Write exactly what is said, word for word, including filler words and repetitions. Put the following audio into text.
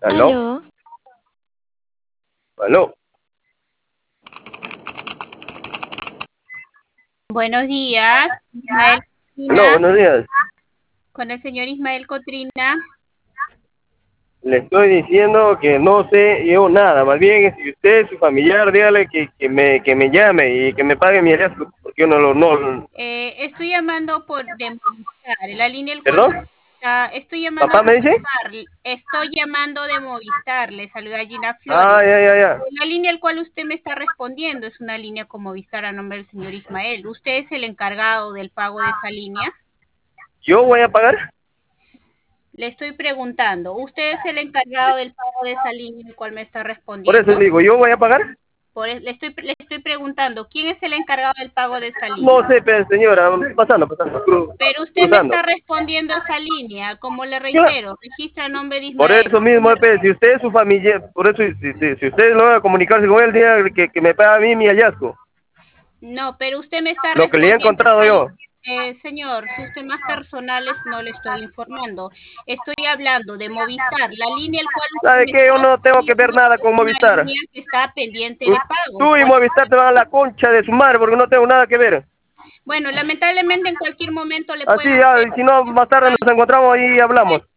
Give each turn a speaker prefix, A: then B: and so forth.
A: ¿Aló?
B: Aló,
A: ¿Aló?
C: Buenos días, Ismael
A: Aló,
C: Cotrina,
A: buenos días.
C: con el señor Ismael Cotrina.
A: Le estoy diciendo que no sé yo nada. Más bien, si usted es su familiar, dígale que, que me que me llame y que me pague mi hallazgo, porque yo no lo... No,
C: Eh, estoy llamando por de Movistar, la línea el cual
A: ¿Perdón?
C: está, estoy llamando
A: ¿Papá
C: a
A: me dice?
C: Movistar, estoy llamando de Movistar, le saluda Gina
A: Ah,
C: Flores.
A: ya, ya, ya.
C: La línea al cual usted me está respondiendo es una línea con Movistar a nombre del señor Ismael. ¿Usted es el encargado del pago de esa línea?
A: ¿Yo voy a pagar?
C: Le estoy preguntando, ¿usted es el encargado del pago de esa línea al cual me está
A: Por eso
C: respondiendo?
A: digo, ¿yo voy a pagar?
C: Por, e- le, estoy, le estoy preguntando, ¿quién es el encargado del pago de esa
A: No
C: línea?
A: sé, pero señora, pasando, pasando, cru-
C: Pero usted me
A: cruzando.
C: está respondiendo esa línea, como le
A: Claro.
C: reitero, registra el nombre de
A: Por
C: Ismael.
A: eso mismo, pe, si usted es su familia, por eso, si, si, si usted no va a comunicarse con él, dígale que, que me pague a mí mi hallazgo.
C: No, pero usted me está
A: Lo que le he
C: respondiendo
A: encontrado
C: esa
A: yo.
C: línea. Eh, señor, sus temas personales no le estoy informando. Estoy hablando de Movistar, la línea al cual usted
A: ¿Sabe
C: me
A: qué?
C: está
A: Yo no tengo que ver
C: respondiendo
A: nada
C: es
A: con
C: una
A: Movistar.
C: línea que está pendiente
A: Tú
C: de pago.
A: tú y
C: Por
A: Movistar te van a la concha de su madre porque no tengo nada que ver.
C: Bueno, lamentablemente en cualquier momento le
A: Así,
C: pueden
A: ya,
C: hacer
A: y si no, más tarde nos encontramos y hablamos.